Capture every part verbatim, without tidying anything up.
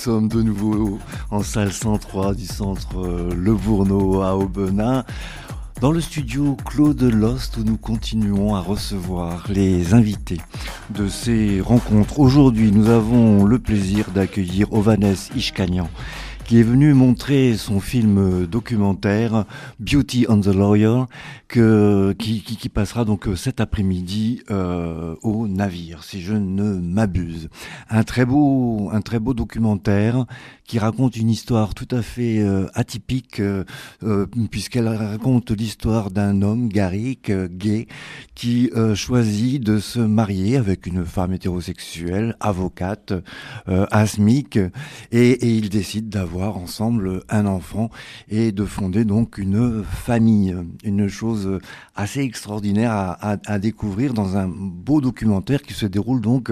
sommes de nouveau en salle cent trois du centre Le Bourneau à Aubenas, dans le studio Claude Lost, où nous continuons à recevoir les invités de ces rencontres. Aujourd'hui, nous avons le plaisir d'accueillir Hovhannes Ishkanian, qui est venu montrer son film documentaire Beauty and the Lawyer, que, qui, qui, qui passera donc cet après-midi euh, au navire, si je ne m'abuse. Un très beau, un très beau documentaire qui raconte une histoire tout à fait euh, atypique, euh, euh, puisqu'elle raconte l'histoire d'un homme, Garrick, euh, gay, qui euh, choisit de se marier avec une femme hétérosexuelle, avocate, euh, asthmique, et, et il décide d'avoir ensemble un enfant et de fonder donc une famille, une chose assez extraordinaire à, à, à découvrir dans un beau documentaire qui se déroule donc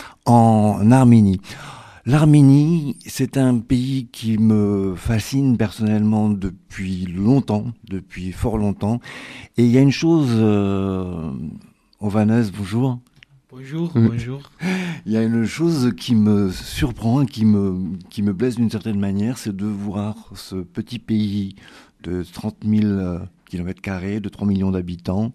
en Arménie. L'Arménie, c'est un pays qui me fascine personnellement depuis longtemps, depuis fort longtemps. Et il y a une chose, euh, Hovhannes, bonjour. Bonjour, bonjour. Il y a une chose qui me surprend, qui me, qui me blesse d'une certaine manière, c'est de voir ce petit pays de trente mille kilomètres carrés, de trois millions d'habitants,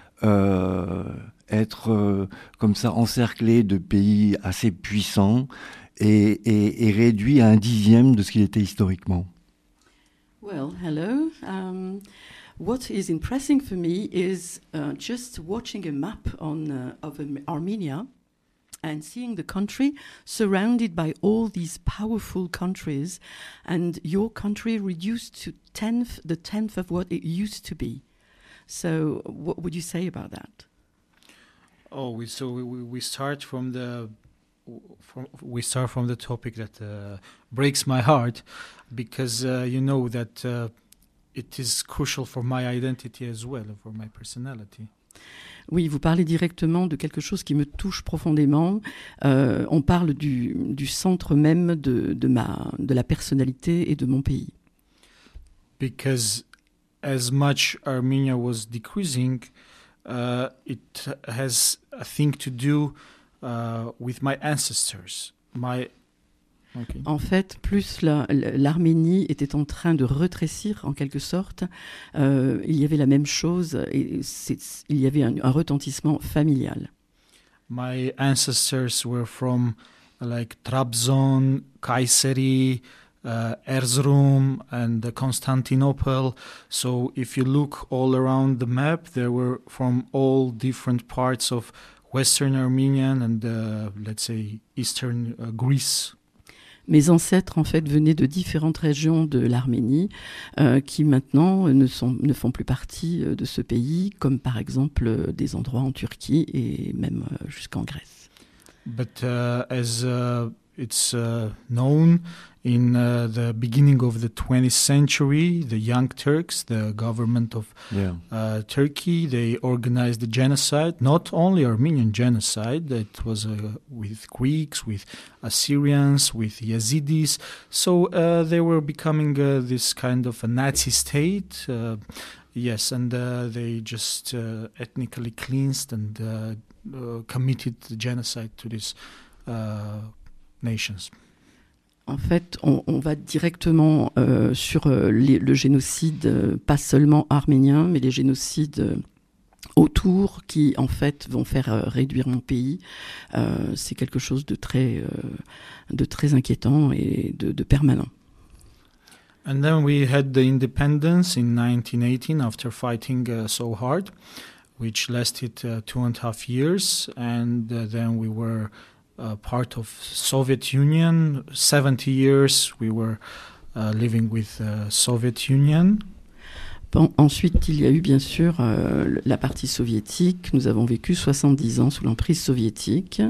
euh, être euh, comme ça encerclé de pays assez puissants, Et, et, et réduit à un dixième de ce qu'il était historiquement. Well, hello. Um, what is impressing for me is uh, just watching a map on uh, of um, Armenia and seeing the country surrounded by all these powerful countries, and your country reduced to tenth, the tenth of what it used to be. So, what would you say about that? Oh, we, so we, we start from the From, we start from the topic that uh, breaks my heart, because uh, you know that uh, it is crucial for my identity as well, for my personality. Oui, vous parlez directement de quelque chose qui me touche profondément. Euh, on parle du, du centre même de, de, ma, de la personnalité et de mon pays. Because as much Armenia was decreasing, uh, it has a thing to do Uh, with my ancestors. My... Okay. En fait, plus la, l'Arménie était en train de rétrécir en quelque sorte, euh, il y avait la même chose, et c'est, il y avait un, un retentissement familial. My ancestors were from like Trabzon, Kayseri, uh, Erzurum and Constantinople. So if you look all around the map, they were from all different parts of Western Armenian and uh, let's say Eastern uh, Greece. Mes ancêtres en fait venaient de différentes régions de l'Arménie euh, qui maintenant ne, sont, ne font plus partie de ce pays, comme par exemple des endroits en Turquie et même euh, jusqu'en Grèce. But uh, as uh, it's uh, known, in uh, the beginning of the twentieth century, the Young Turks, the government of yeah. uh, Turkey, they organized the genocide, not only Armenian genocide, it was uh, with Greeks, with Assyrians, with Yazidis. So uh, they were becoming uh, this kind of a Nazi state. Uh, yes, and uh, they just uh, ethnically cleansed and uh, uh, committed the genocide to these uh, nations. En fait, on, on va directement euh, sur euh, les, le génocide, euh, pas seulement arménien, mais les génocides euh, autour qui, en fait, vont faire euh, réduire mon pays. Euh, c'est quelque chose de très, euh, de très inquiétant et de, de permanent. And then we had the independence in nineteen eighteen after fighting uh, so hard, which lasted uh, two and a half years, and uh, then we were Uh, part of Soviet Union. seventy years we were uh, living with uh, Soviet Union. Bon, ensuite, il y a eu bien sûr euh, la partie soviétique. Nous avons vécu soixante-dix ans sous l'emprise soviétique.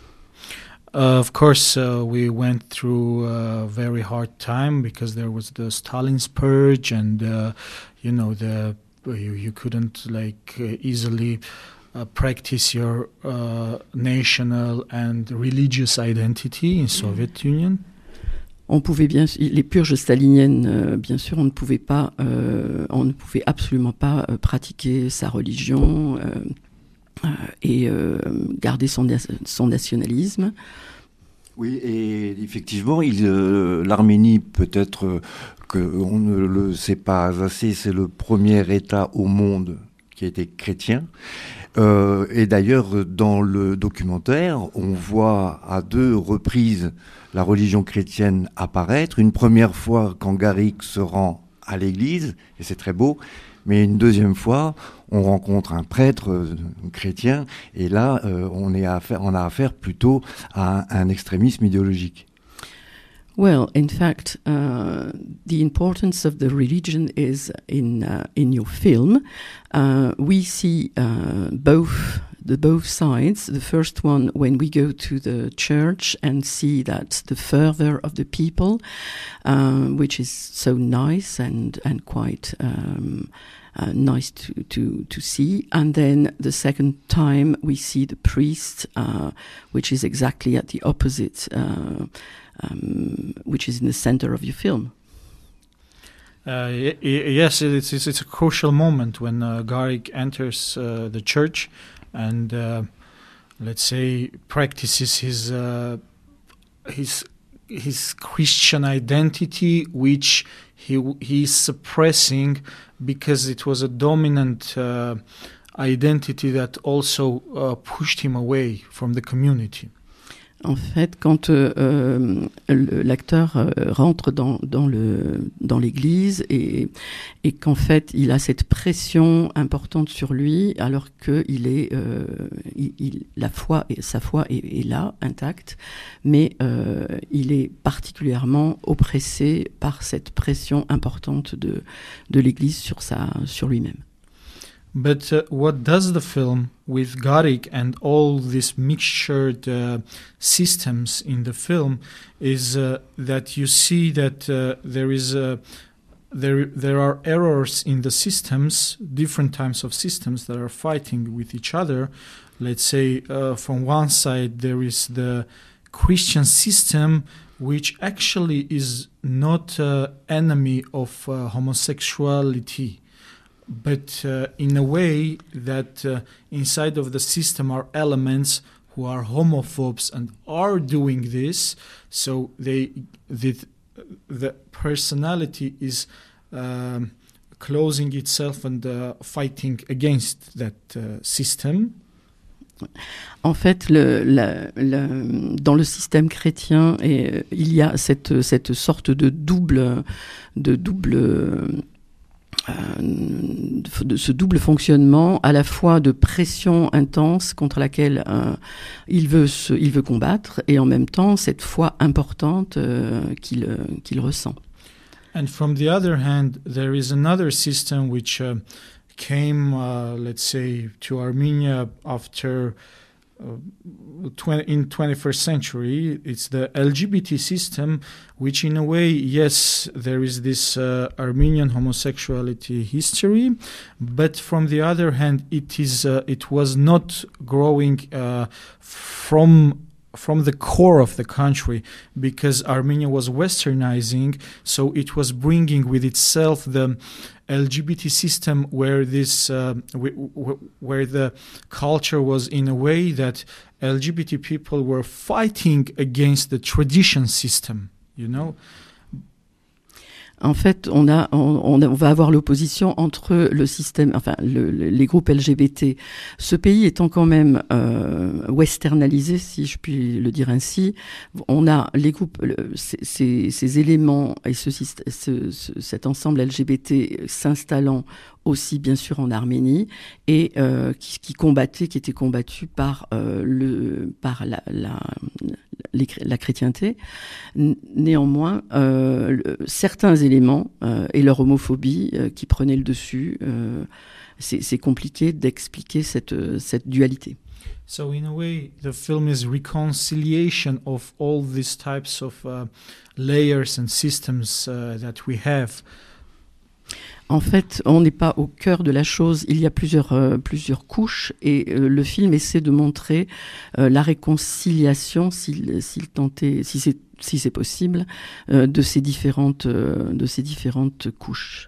Uh, of course, uh, we went through a very hard time because there was the Stalin's purge, and uh, you know the you, you couldn't like uh, easily Uh, practice your uh, national and religious identity in Soviet Union. On pouvait bien, les purges staliniennes, euh, bien sûr, on ne pouvait pas, euh, on ne pouvait absolument pas euh, pratiquer sa religion euh, euh, et euh, garder son, son nationalisme. Oui, et effectivement, il, euh, l'Arménie, peut-être euh, qu'on ne le sait pas assez, c'est le premier État au monde qui a été chrétien. Euh, et d'ailleurs, dans le documentaire, on voit à deux reprises la religion chrétienne apparaître. Une première fois quand Garrick se rend à l'église, et c'est très beau, mais une deuxième fois, on rencontre un prêtre euh, chrétien, et là, euh, on, est à affaire, on a affaire plutôt à un, un extrémisme idéologique. Well, in fact, uh, the importance of the religion is in uh, in your film. Uh, we see uh, both the both sides. The first one, when we go to the church and see that the fervor of the people, uh, which is so nice and and quite um, uh, nice to, to to see. And then the second time we see the priest, uh, which is exactly at the opposite. Uh, Um, which is in the center of your film. Uh, y- y- yes, it's, it's it's a crucial moment when uh, Garrick enters uh, the church and, uh, let's say, practices his uh, his his Christian identity, which he he is suppressing because it was a dominant uh, identity that also uh, pushed him away from the community. En fait, quand euh, euh, l'acteur euh, rentre dans, dans, le, dans l'église et, et qu'en fait il a cette pression importante sur lui, alors que il est, euh, il, il, la foi, sa foi est, est là, intacte, mais euh, il est particulièrement oppressé par cette pression importante de, de l'église sur, sa, sur lui-même. But uh, what does the film with Garrick and all these mixtured uh, systems in the film is uh, that you see that uh, there is a, there there are errors in the systems, different types of systems that are fighting with each other. Let's say uh, from one side there is the Christian system, which actually is not an enemy of uh, homosexuality. But uh, in a way that uh, inside of the system are elements who are homophobes and are doing this, so they the, the personality is um, closing itself and uh, fighting against that uh, system. En fait, le, la, la, dans le système chrétien, et, il y a cette, cette sorte de double, de double de ce double fonctionnement, à la fois de pression intense contre laquelle euh, il veut se, il veut combattre, et en même temps cette foi importante euh, qu'il qu'il ressent. And from the other hand, there is another system which uh, came, uh, let's say, to Armenia after uh, twenty, in twenty-first century. It's the L G B T system, which in a way, yes, there is this uh, Armenian homosexuality history, but from the other hand, it is uh, it was not growing uh, from from the core of the country, because Armenia was westernizing, so it was bringing with itself the L G B T system, where this uh, w- w- where the culture was in a way that L G B T people were fighting against the tradition system, you know. En fait, on a, on, on, a, on va avoir l'opposition entre le système, enfin, le, le, les groupes L G B T. Ce pays étant quand même euh, westernalisé, si je puis le dire ainsi, on a les groupes, le, ces, ces éléments et ce, ce, ce, cet ensemble L G B T s'installant aussi bien sûr en Arménie et euh, qui, qui combattait, qui était combattu par euh, le, par la, la, les, la chrétienté. Néanmoins, euh, le, certains éléments euh, et leur homophobie euh, qui prenaient le dessus, euh, c'est, c'est compliqué d'expliquer cette, cette dualité. So in a way, the film is reconciliation of all these types of uh, layers and systems uh, that we have. En fait, on n'est pas au cœur de la chose. Il y a plusieurs, euh, plusieurs couches et euh, le film essaie de montrer euh, la réconciliation, s'il, s'il tentait, si c'est, si c'est possible, euh, de ces différentes, euh, de ces différentes couches.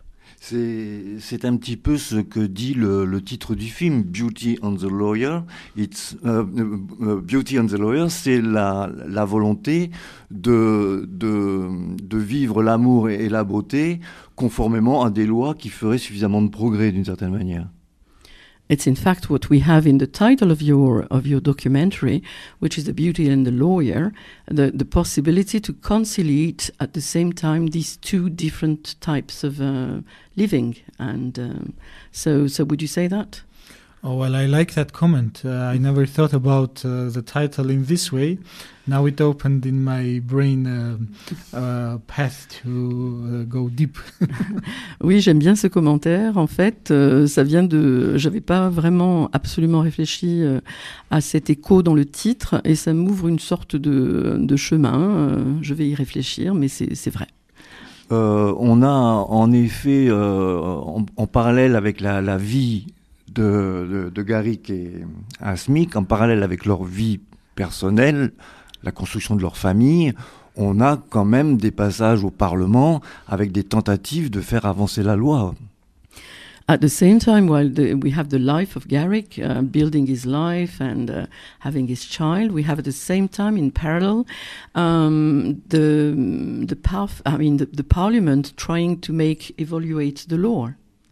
C'est, c'est un petit peu ce que dit le, le titre du film, Beauty and the Lawyer. It's, uh, uh, Beauty and the Lawyer, c'est la, la volonté de, de, de vivre l'amour et, et la beauté conformément à des lois qui feraient suffisamment de progrès d'une certaine manière. It's in fact what we have in the title of your of your documentary, which is The Beauty and the Lawyer, the, the possibility to conciliate at the same time these two different types of uh, living. And um, so, so would you say that? Oh, well, I like that comment. Uh, I never thought about uh, the title in this way. Now it opened in my brain a uh, uh, path to uh, go deep. Oui, j'aime bien ce commentaire. En fait, euh, ça vient de... J'avais pas vraiment absolument réfléchi euh, à cet écho dans le titre et ça m'ouvre une sorte de, de chemin. Euh, je vais y réfléchir, mais c'est, c'est vrai. Euh, on a en effet, euh, en, en parallèle avec la, la vie de, de, de Garrick et Asmik, en parallèle avec leur vie personnelle, la construction de leur famille, on a quand même des passages au Parlement avec des tentatives de faire avancer la loi. At the same time, while the, we have the life of Garrick, uh, building his life and uh, having his child, we have at the same time, in parallel, um, the the path, I mean, the, the Parliament trying to make evaluate the law.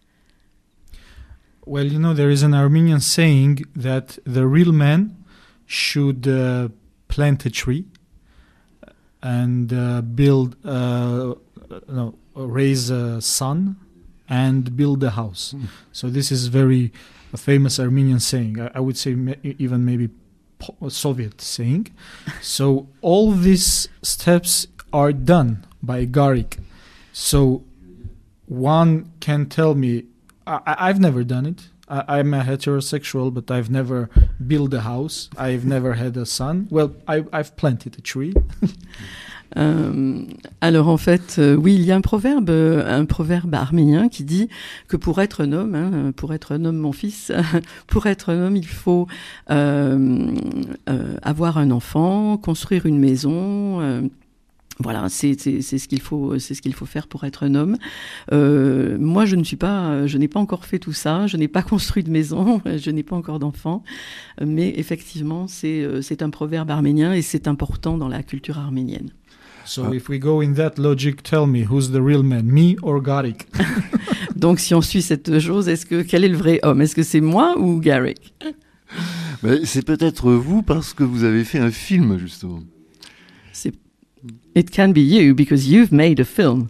Well, you know, there is an Armenian saying that the real man should uh, plant a tree and uh, build, uh, no, raise a son and build a house. Mm. So this is very a famous Armenian saying. I, I would say ma- even maybe po- Soviet saying. So all these steps are done by Garrick. So one can tell me, I, I've never done it. I, I'm a heterosexual, but I've never built a house. I've never had a son. Well, I, I've planted a tree. Euh, alors en fait, euh, oui, il y a un proverbe, euh, un proverbe arménien qui dit que pour être un homme, hein, pour être un homme, mon fils, pour être un homme, il faut euh, euh, avoir un enfant, construire une maison. Euh, Voilà, c'est, c'est, c'est ce qu'il faut, c'est ce qu'il faut faire pour être un homme. Euh, moi, je ne suis pas, je n'ai pas encore fait tout ça. Je n'ai pas construit de maison, je n'ai pas encore d'enfant. Mais effectivement, c'est, c'est un proverbe arménien et c'est important dans la culture arménienne. So ah. if we go in that logic, tell me who's the real man, me or Garrick? Donc, si on suit cette chose, est-ce que quel est le vrai homme? Est-ce que c'est moi ou Garrick? Mais c'est peut-être vous parce que vous avez fait un film justement. C'est It can be you because you've made a film.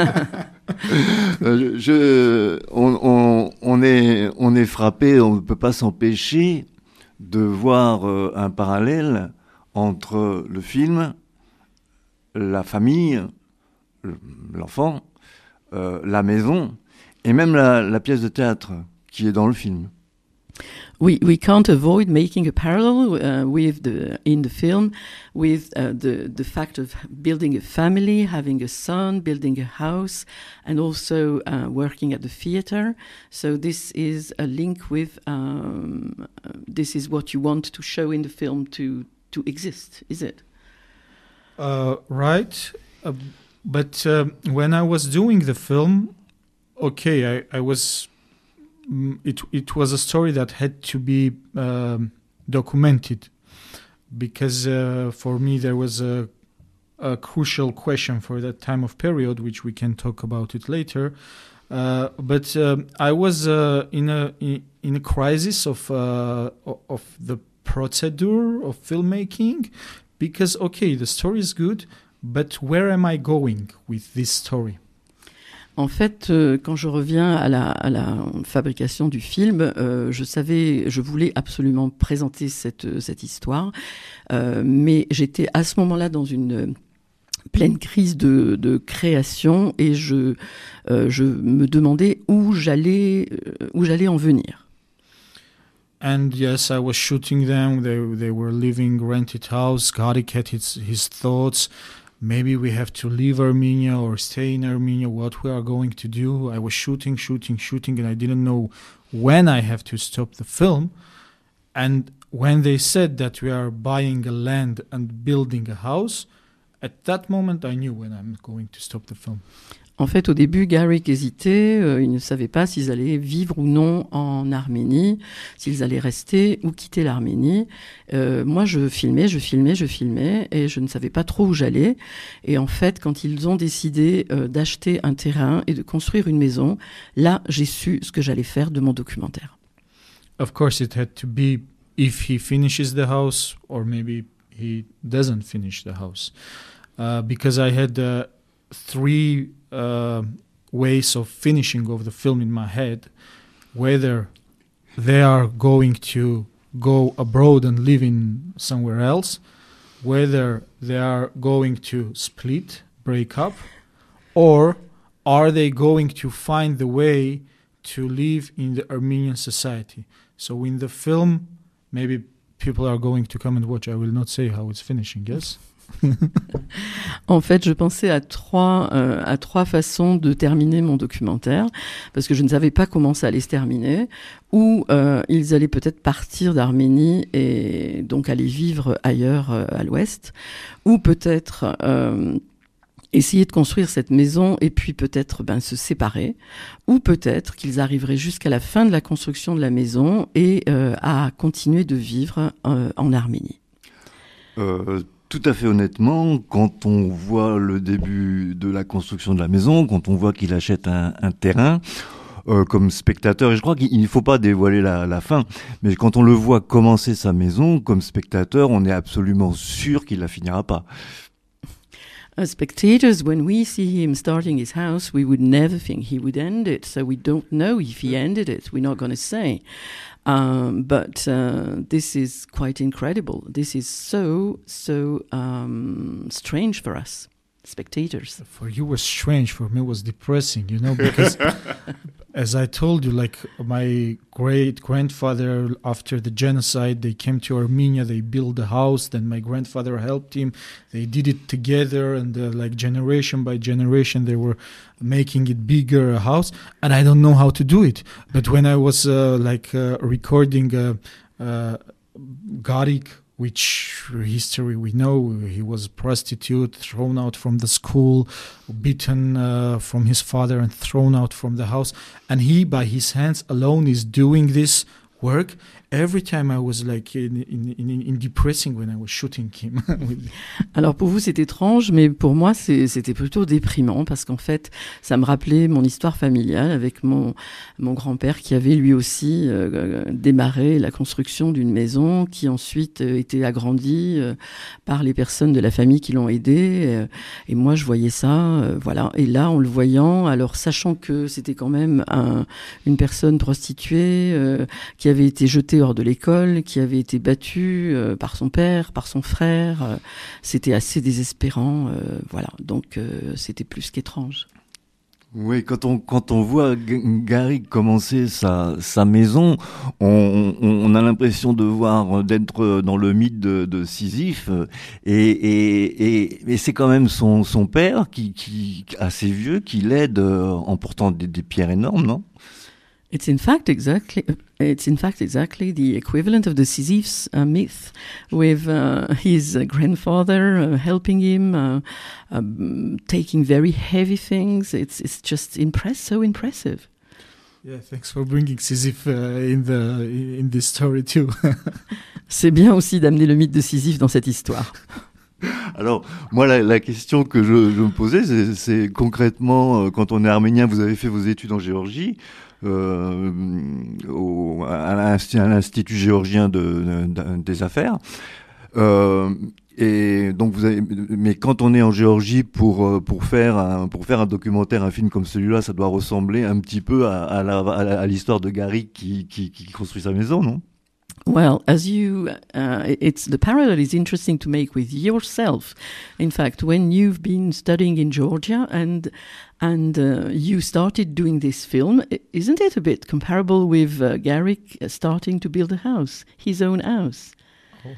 je, je, on, on, on, est, on est frappé, on ne peut pas s'empêcher de voir euh, un parallèle entre le film, la famille, l'enfant, euh, la maison et même la, la pièce de théâtre qui est dans le film. We we can't avoid making a parallel uh, with the in the film with uh, the the fact of building a family, having a son, building a house, and also uh, working at the theater. So this is a link with um, uh, this is what you want to show in the film to to exist, is it? Uh, right, uh, but uh, when I was doing the film, okay, I I was. It it was a story that had to be um, documented because uh, for me there was a, a crucial question for that time of period, which we can talk about it later. Uh, but uh, I was uh, in a in a crisis of uh, of the procedure of filmmaking because okay, the story is good, but where am I going with this story? En fait, euh, quand je reviens à la, à la fabrication du film, euh, je savais, je voulais absolument présenter cette, cette histoire, euh, mais j'étais à ce moment-là dans une pleine crise de, de création et je, euh, je me demandais où j'allais, où j'allais en venir. And yes, I was shooting them. They they were living rented house. Garrick had his his thoughts. Maybe we have to leave Armenia or stay in Armenia, what we are going to do. I was shooting, shooting, shooting, and I didn't know when I have to stop the film. And when they said that we are buying a land and building a house, at that moment I knew when I'm going to stop the film. En fait, au début, Garrick hésitait. Euh, il ne savait pas s'ils allaient vivre ou non en Arménie, s'ils allaient rester ou quitter l'Arménie. Euh, moi, je filmais, je filmais, je filmais, et je ne savais pas trop où j'allais. Et en fait, quand ils ont décidé euh, d'acheter un terrain et de construire une maison, là, j'ai su ce que j'allais faire de mon documentaire. Of course, it had to be if he finishes the house, or maybe he doesn't finish the house, uh, because I had uh, three uh, ways of finishing of the film in my head, whether they are going to go abroad and live in somewhere else, whether they are going to split, break up, or are they going to find the way to live in the Armenian society. So in the film, maybe people are going to come and watch. I will not say how it's finishing, yes? En fait, je pensais à trois, euh, à trois façons de terminer mon documentaire, parce que je ne savais pas comment ça allait se terminer, ou euh, ils allaient peut-être partir d'Arménie et donc aller vivre ailleurs euh, à l'ouest, ou peut-être euh, essayer de construire cette maison et puis peut-être ben, se séparer, ou peut-être qu'ils arriveraient jusqu'à la fin de la construction de la maison et euh, à continuer de vivre euh, en Arménie. Euh, tout à fait honnêtement, quand on voit le début de la construction de la maison, quand on voit qu'il achète un, un terrain, euh, comme spectateur, et je crois qu'il ne faut pas dévoiler la, la fin, mais quand on le voit commencer sa maison, comme spectateur, on est absolument sûr qu'il la finira pas. As spectators, when we see him starting his house, we would never think he would end it. So we don't know if he ended it. We're not going to say. Um, but uh, this is quite incredible. This is so, so um, strange for us, spectators. For you was strange, for me was depressing, you know, because as I told you, like my great-grandfather, after the genocide, they came to Armenia, they built a house, then my grandfather helped him, they did it together, and uh, like generation by generation, they were making it bigger, a house, and I don't know how to do it. But when I was uh, like uh, recording uh, uh, Garrick, which history we know, he was a prostitute, thrown out from the school, beaten uh, from his father and thrown out from the house. And he, by his hands alone, is doing this work. Every time I was like in, in, in, in depressing when I was shooting him. Alors pour vous c'est étrange, mais pour moi c'est, c'était plutôt déprimant parce qu'en fait ça me rappelait mon histoire familiale avec mon, mon grand-père qui avait lui aussi euh, démarré la construction d'une maison qui ensuite euh, était agrandie euh, par les personnes de la famille qui l'ont aidé. Euh, et moi je voyais ça, euh, voilà. Et là en le voyant, alors sachant que c'était quand même un, une personne prostituée euh, qui avait été jetée hors de l'école, qui avait été battu euh, par son père, par son frère. Euh, c'était assez désespérant, euh, voilà. Donc euh, c'était plus qu'étrange. Oui, quand on quand on voit Garrick commencer sa sa maison, on on a l'impression de voir d'être dans le mythe de, de Sisyphe, et et et, et c'est quand même son son père qui qui assez vieux qui l'aide en portant des, des pierres énormes, non? It's in fact exactly it's in fact exactly the equivalent of the Sisyphus uh, myth, with uh, his uh, grandfather uh, helping him, uh, um, taking very heavy things. It's it's just impress so impressive. Yeah, thanks for bringing Sisyphe uh, in the in this story too. C'est bien aussi d'amener le mythe de Sisyphe dans cette histoire. Alors, moi, la, la question que je, je me posais, c'est, c'est concrètement, quand on est arménien, vous avez fait vos études en Géorgie, euh, au, à l'Institut géorgien de, de, des affaires. Euh, et donc vous avez, mais quand on est en Géorgie pour pour faire un pour faire un documentaire, un film comme celui-là, ça doit ressembler un petit peu à, à, la, à l'histoire de Garrick qui, qui qui construit sa maison, non? Well, as you, uh, it's the parallel is interesting to make with yourself. In fact, when you've been studying in Georgia and and uh, you started doing this film, isn't it a bit comparable with uh, Garrick starting to build a house, his own house? Oh.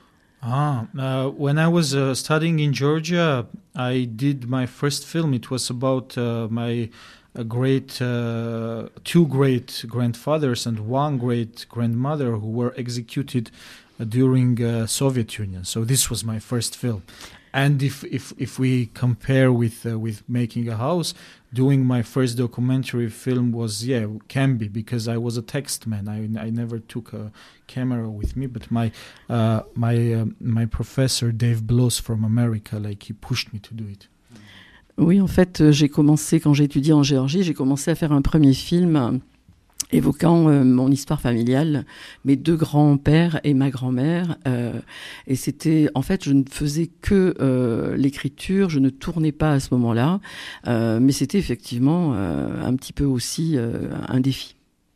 Ah, uh, when I was uh, studying in Georgia, I did my first film. It was about uh, my a great, uh, two great grandfathers and one great grandmother who were executed uh, during uh, Soviet Union. So this was my first film. And if if if we compare with uh, with making a house, doing my first documentary film was yeah can be, because I was a text man. I I never took a camera with me, but my uh, my uh, my professor Dave Bloss from America, like he pushed me to do it. Oui, en fait, j'ai commencé quand j'ai étudié en Géorgie, j'ai commencé à faire un premier film évoquant euh, mon histoire familiale, mes deux grands-pères et ma grand-mère. Euh, et c'était, en fait, je ne faisais que euh, l'écriture, je ne tournais pas à ce moment-là, euh, mais c'était effectivement euh, un petit peu aussi euh, un défi.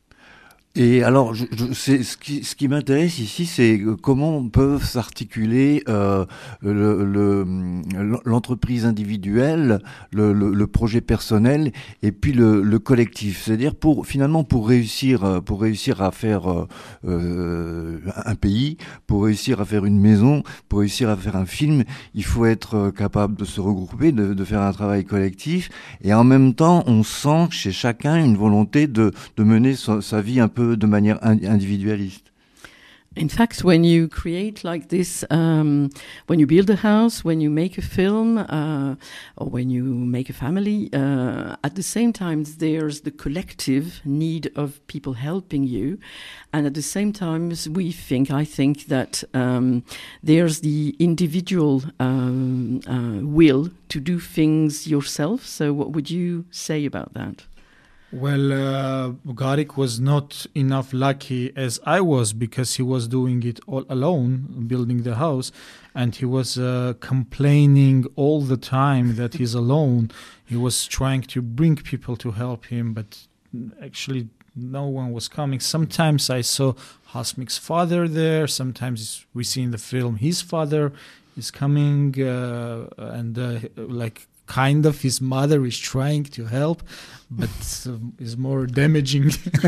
Et alors, je, je, c'est, ce qui, ce qui m'intéresse ici, c'est comment peuvent s'articuler euh, le, le, l'entreprise individuelle, le, le, le projet personnel, et puis le, le collectif. C'est-à-dire, pour finalement, pour réussir, pour réussir à faire euh, un pays, pour réussir à faire une maison, pour réussir à faire un film, il faut être capable de se regrouper, de, de faire un travail collectif, et en même temps, on sent chez chacun une volonté de, de mener sa, sa vie un peu de manière individualiste. In fact, when you create like this, um, when you build a house, when you make a film, uh, or when you make a family, uh, at the same time, there's the collective need of people helping you. And at the same time, we think, I think that um, there's the individual um, uh, will to do things yourself. So what would you say about that? Well, uh, Garik was not enough lucky as I was, because he was doing it all alone, building the house, and he was uh, complaining all the time that he's alone. He was trying to bring people to help him, but actually no one was coming. Sometimes I saw Hasmik's father there, sometimes we see in the film his father is coming, uh, and uh, like kind of his mother is trying to help, but uh, is more damaging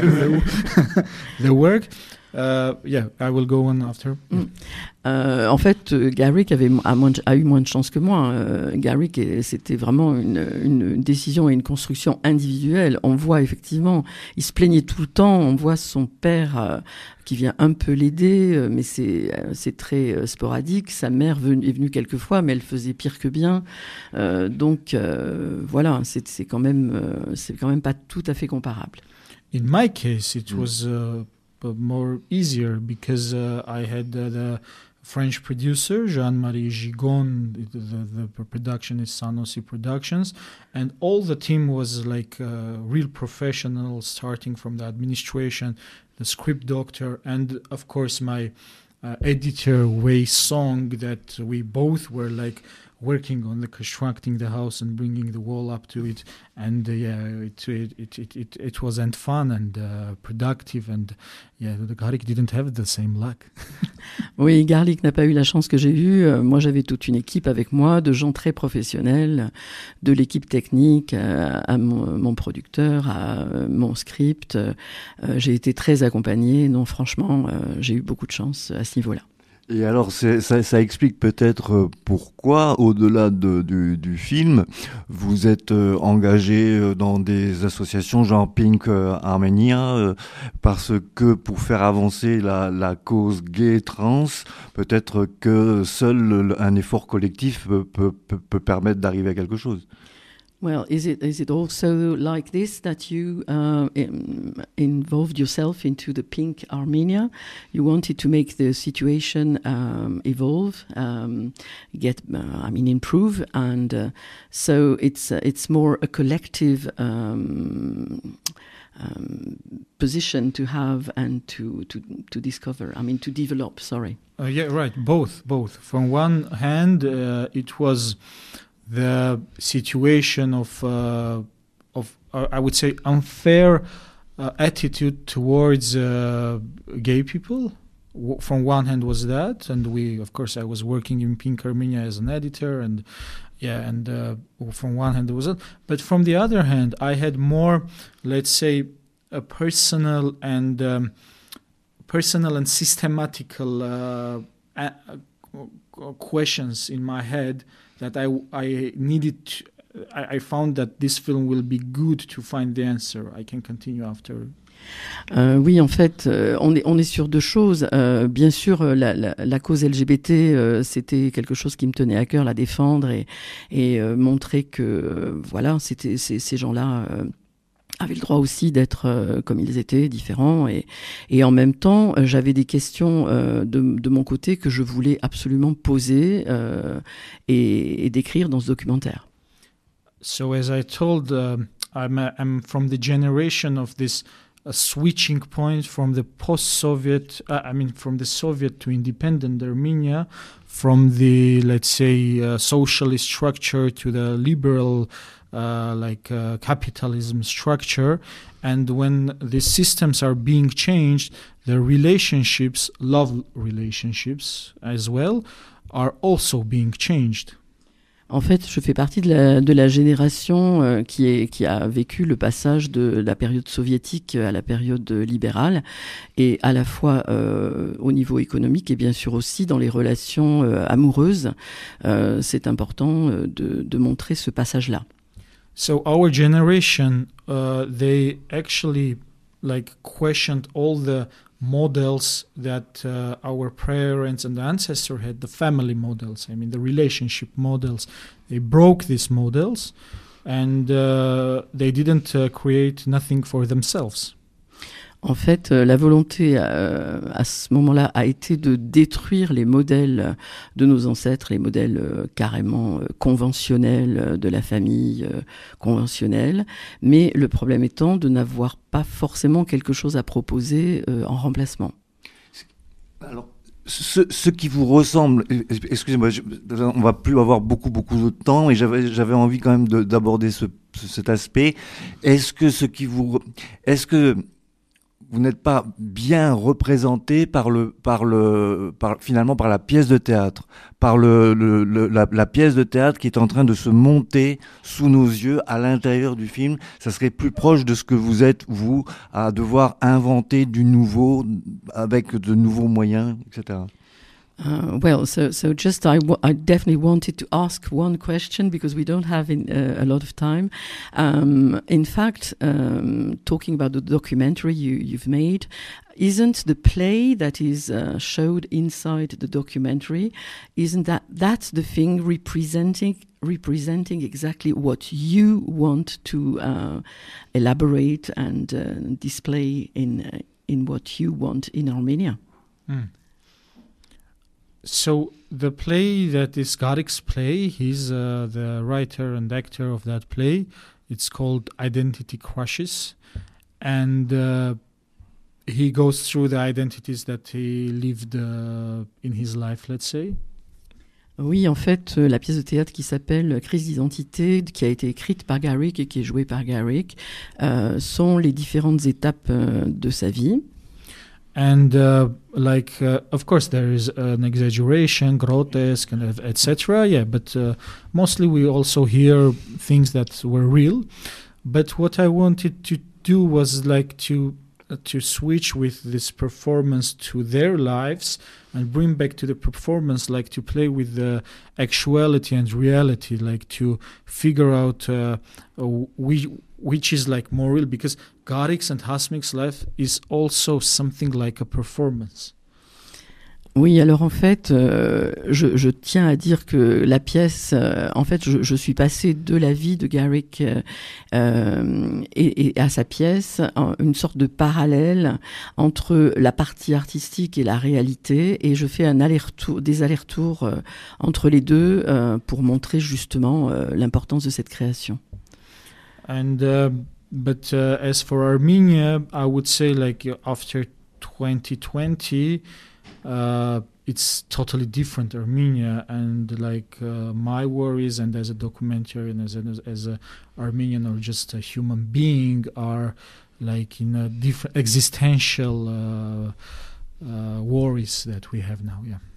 the, the work. Uh, yeah, I will go on after. Mm. Euh, en fait, Garik avait a, moins de, a eu moins de chance que moi. Euh, Garik, c'était vraiment une, une décision et une construction individuelle. On voit effectivement, il se plaignait tout le temps. On voit son père euh, qui vient un peu l'aider, euh, mais c'est, euh, c'est très euh, sporadique. Sa mère ven, est venue quelques fois, mais elle faisait pire que bien. Euh, donc euh, voilà, c'est, c'est quand même, euh, c'est quand même pas tout à fait comparable. In my case, it mm. was uh, more easier because uh, I had uh, the French producer, Jean-Marie Gigon. The, the, the production is Sanosi Productions. And all the team was like uh, real professionals, starting from the administration, the script doctor, and of course my uh, editor, Wei Song, that we both were like working on the constructing the house and bringing the wall up to it. And uh, yeah, it, it, it, it, it wasn't fun and uh, productive. And yeah, the Garik didn't have the same luck. Oui, Garik n'a pas eu la chance que j'ai eue. Moi, j'avais toute une équipe avec moi, de gens très professionnels, de l'équipe technique, à, à mon, mon producteur, à mon script. Euh, j'ai été très accompagnée. Non, franchement, euh, j'ai eu beaucoup de chance à ce niveau-là. Et alors, c'est, ça, ça explique peut-être pourquoi, au-delà de, du, du film, vous êtes euh, engagé dans des associations genre Pink euh, Armenia, euh, parce que pour faire avancer la, la cause gay trans, peut-être que seul un effort collectif peut, peut, peut, peut permettre d'arriver à quelque chose. Well, is it is it also like this that you uh, in, involved yourself into the Pink Armenia? You wanted to make the situation um, evolve, um, get, uh, I mean, improve, and uh, so it's uh, it's more a collective um, um, position to have and to, to to discover. I mean, to develop. Sorry. Uh, yeah, right. Both, both. From one hand, uh, it was the situation of, uh, of uh, I would say, unfair uh, attitude towards uh, gay people. W- from one hand was that, and we, of course, I was working in Pink Armenia as an editor, and yeah, and uh, from one hand there was that. But from the other hand, I had more, let's say, a personal and um, personal and systematical uh, a- a- questions in my head that I, I needed to, I, I found that this film will be good to find the answer. I can continue after. Euh, oui, en fait, euh, on est on est sur deux choses. Euh, bien sûr, la, la, la cause L G B T, euh, c'était quelque chose qui me tenait à cœur, la défendre et et euh, montrer que euh, voilà, c'était ces, ces gens-là euh, avaient le droit aussi d'être euh, comme ils étaient, différents. Et et en même temps, euh, j'avais des questions euh, de de mon côté que je voulais absolument poser euh, et, et décrire dans ce documentaire. So as I told, uh, I'm a, I'm from the generation of this a switching point from the post-Soviet, uh, I mean, from the Soviet to independent Armenia, from the, let's say, uh, socialist structure to the liberal, uh, like, uh, capitalism structure. And when the systems are being changed, the relationships, love relationships as well, are also being changed. En fait, je fais partie de la, de la génération euh, qui, est, qui a vécu le passage de la période soviétique à la période libérale, et à la fois euh, au niveau économique et bien sûr aussi dans les relations euh, amoureuses. Euh, c'est important euh, de, de montrer ce passage-là. So our generation, uh, they actually like questioned all the models that uh, our parents and ancestors had, the family models, I mean the relationship models. They broke these models and uh, they didn't uh, create nothing for themselves. En fait, euh, la volonté euh, à ce moment-là a été de détruire les modèles de nos ancêtres, les modèles euh, carrément euh, conventionnels euh, de la famille euh, conventionnelle, mais le problème étant de n'avoir pas forcément quelque chose à proposer euh, en remplacement. Alors, ce, ce qui vous ressemble, excusez-moi, je, on va plus avoir beaucoup beaucoup de temps, et j'avais j'avais envie quand même de, d'aborder ce, cet aspect. Est-ce que ce qui vous, est-ce que vous n'êtes pas bien représenté par le, par le, par, finalement par la pièce de théâtre, par le, le, le la, la pièce de théâtre qui est en train de se monter sous nos yeux à l'intérieur du film. Ça serait plus proche de ce que vous êtes, vous, à devoir inventer du nouveau avec de nouveaux moyens, et cetera. Uh, well, so so just I, w- I definitely wanted to ask one question because we don't have in, uh, a lot of time. Um, in fact, um, talking about the documentary you, you've made, isn't the play that is uh, showed inside the documentary, isn't that that's the thing representing representing exactly what you want to uh, elaborate and uh, display in uh, in what you want in Armenia? Mm. So the play that is Garik's play, he's uh, the writer and actor of that play. It's called Identity Crushes. And uh, he goes through the identities that he lived uh, in his life, let's say. Oui, en fait, euh, la pièce de théâtre qui s'appelle Crise d'identité, qui a été écrite par Garik et qui est jouée par Garik, euh, sont les différentes étapes euh, de sa vie. And uh, like, uh, of course, there is an exaggeration, grotesque, and et cetera. Yeah, but uh, mostly we also hear things that were real. But what I wanted to do was like to uh, to switch with this performance to their lives and bring back to the performance, like to play with the actuality and reality, like to figure out uh, which which is like more real, because Garik's and Hasmik's life is also something like a performance. Oui, alors en fait, euh, je, je tiens à dire que la pièce, euh, en fait, je, je suis passée de la vie de Garik euh, et, et à sa pièce, une sorte de parallèle entre la partie artistique et la réalité, et je fais un aller-retour, des allers-retours euh, entre les deux euh, pour montrer justement euh, l'importance de cette création. And uh, but uh, as for Armenia, I would say like after twenty twenty. Uh, it's totally different Armenia, and like uh, my worries, and as a documentarian, as a, as a Armenian or just a human being, are like in a different existential uh, uh, worries that we have now. Yeah.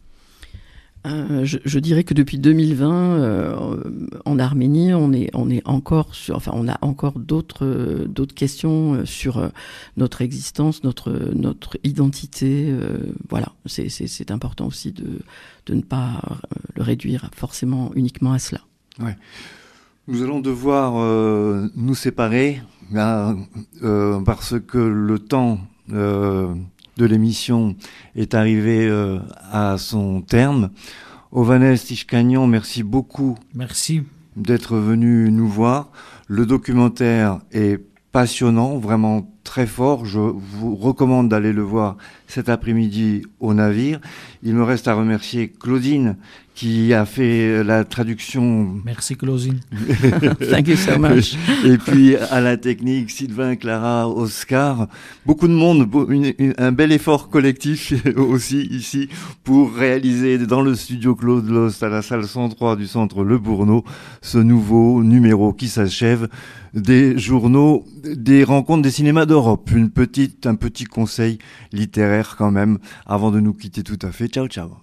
Euh, je, je dirais que depuis deux mille vingt, euh, en Arménie, on est, on est encore sur, enfin, on a encore d'autres, d'autres questions sur euh, notre existence, notre, notre identité. Euh, voilà, c'est, c'est, c'est important aussi de, de ne pas euh, le réduire forcément uniquement à cela. Ouais. Nous allons devoir euh, nous séparer là, euh, parce que le temps euh, de l'émission est arrivé euh, à son terme. Ovanes Tishkanian, merci beaucoup. Merci. D'être venu nous voir. Le documentaire est passionnant, vraiment très fort. Je vous recommande d'aller le voir cet après-midi au navire. Il me reste à remercier Claudine qui a fait la traduction. Merci Claudine. Thank you so much. Et puis à la technique, Sylvain, Clara, Oscar. Beaucoup de monde, une, une, un bel effort collectif aussi ici pour réaliser dans le studio Claude Lost à la salle cent trois du centre Le Bourneau ce nouveau numéro qui s'achève des journaux, des rencontres des cinémas d'Europe. Une petite, un petit conseil littéraire quand même avant de nous quitter tout à fait. Ciao, ciao.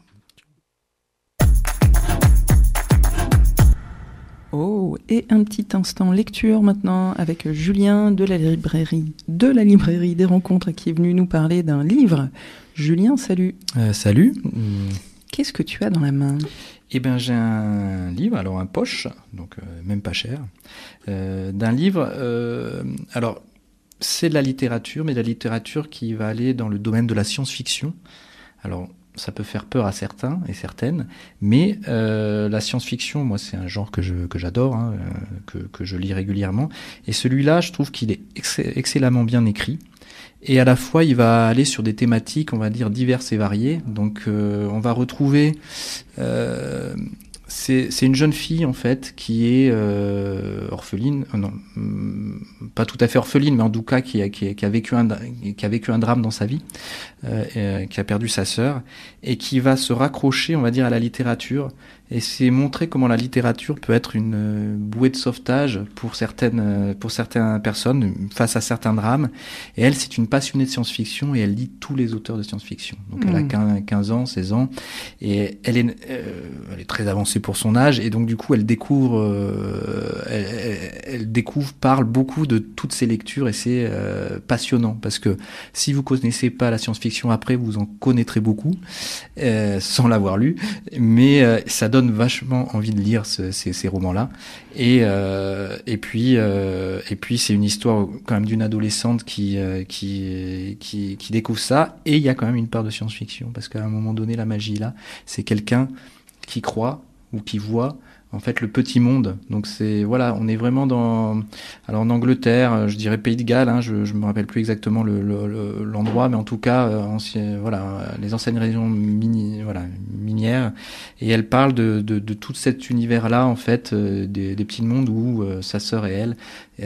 Oh, et un petit instant lecture maintenant avec Julien de la librairie de la librairie des rencontres qui est venu nous parler d'un livre. Julien, salut. Euh, salut. Qu'est-ce que tu as dans la main ? Eh bien, j'ai un livre, alors un poche, donc euh, même pas cher, euh, d'un livre. Euh, alors, c'est de la littérature, mais de la littérature qui va aller dans le domaine de la science-fiction. Alors, ça peut faire peur à certains et certaines, mais euh, la science-fiction, moi, c'est un genre que je que j'adore, hein, euh, que que je lis régulièrement. Et celui-là, je trouve qu'il est ex- excellemment bien écrit. Et à la fois, il va aller sur des thématiques, on va dire, diverses et variées. Donc, euh, on va retrouver... Euh, c'est, c'est une jeune fille, en fait, qui est euh, orpheline. Euh, non, pas tout à fait orpheline, mais en tout cas, qui a, qui a, qui a, vécu, un, qui a vécu un drame dans sa vie, euh, et, qui a perdu sa sœur, et qui va se raccrocher, on va dire, à la littérature. Et c'est montrer comment la littérature peut être une euh, bouée de sauvetage pour certaines, euh, pour certaines personnes face à certains drames. Et elle, c'est une passionnée de science-fiction et elle lit tous les auteurs de science-fiction. Donc mmh. elle a quinze ans, seize ans et elle est, euh, elle est très avancée pour son âge et donc du coup elle découvre, euh, elle, elle, elle découvre, parle beaucoup de toutes ses lectures et c'est euh, passionnant parce que si vous connaissez pas la science-fiction après, vous en connaîtrez beaucoup euh, sans l'avoir lu, mais euh, ça donne vachement envie de lire ce, ces, ces romans-là. Et, euh, et puis, euh, et puis c'est une histoire quand même d'une adolescente qui, euh, qui, qui, qui découvre ça. Et il y a quand même une part de science-fiction parce qu'à un moment donné, la magie là, c'est quelqu'un qui croit ou qui voit en fait le petit monde. Donc c'est voilà, on est vraiment dans alors en Angleterre, je dirais Pays de Galles, hein, je je me rappelle plus exactement le, le l'endroit, mais en tout cas euh, ancien, voilà, les anciennes régions mini, voilà, minières. Et elle parle de de, de tout cet univers là en fait, euh, des, des petits mondes où euh, sa sœur et elle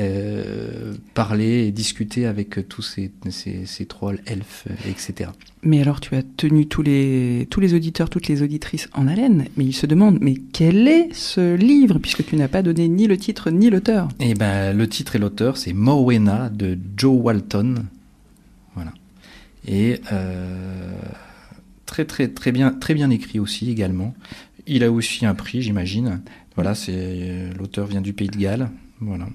euh, parlaient et discutaient avec tous ces ces, ces trolls, elfes, et cetera. Mais alors tu as tenu tous les tous les auditeurs, toutes les auditrices en haleine, mais ils se demandent mais quel est ce livre puisque tu n'as pas donné ni le titre ni l'auteur. Eh ben le titre et l'auteur c'est Morwenna de Joe Walton, voilà. Et euh, très très très bien très bien écrit aussi également. Il a aussi un prix, j'imagine. Voilà, c'est l'auteur vient du Pays de Galles, voilà.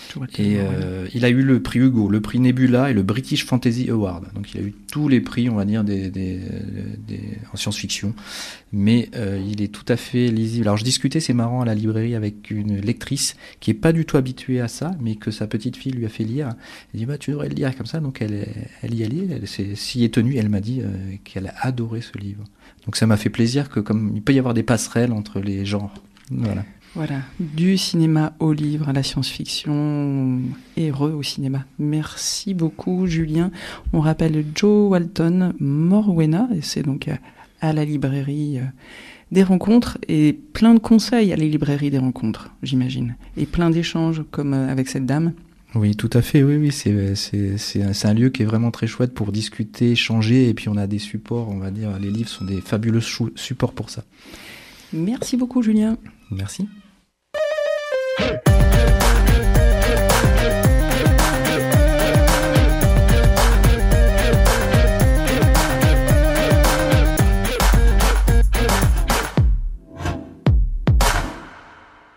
Et euh, il a eu le prix Hugo, le prix Nebula et le British Fantasy Award. Donc il a eu tous les prix, on va dire, des, des, des, en science-fiction. Mais euh, il est tout à fait lisible. Alors je discutais, c'est marrant, à la librairie avec une lectrice qui est pas du tout habituée à ça, mais que sa petite fille lui a fait lire. Elle dit bah tu devrais le lire comme ça. Donc elle, elle y allait, elle s'est, s'y est tenue. Elle m'a dit euh, qu'elle a adoré ce livre. Donc ça m'a fait plaisir que comme il peut y avoir des passerelles entre les genres. Voilà. Voilà, du cinéma au livre, à la science-fiction, heureux au cinéma. Merci beaucoup Julien. On rappelle Joe Walton, Morwenna, et c'est donc à la librairie des rencontres, et plein de conseils à la librairie des rencontres, j'imagine. Et plein d'échanges comme avec cette dame. Oui, tout à fait, oui, oui, c'est, c'est, c'est, un, c'est un lieu qui est vraiment très chouette pour discuter, échanger, et puis on a des supports, on va dire, les livres sont des fabuleux chou- supports pour ça. Merci beaucoup Julien. Merci. Hey!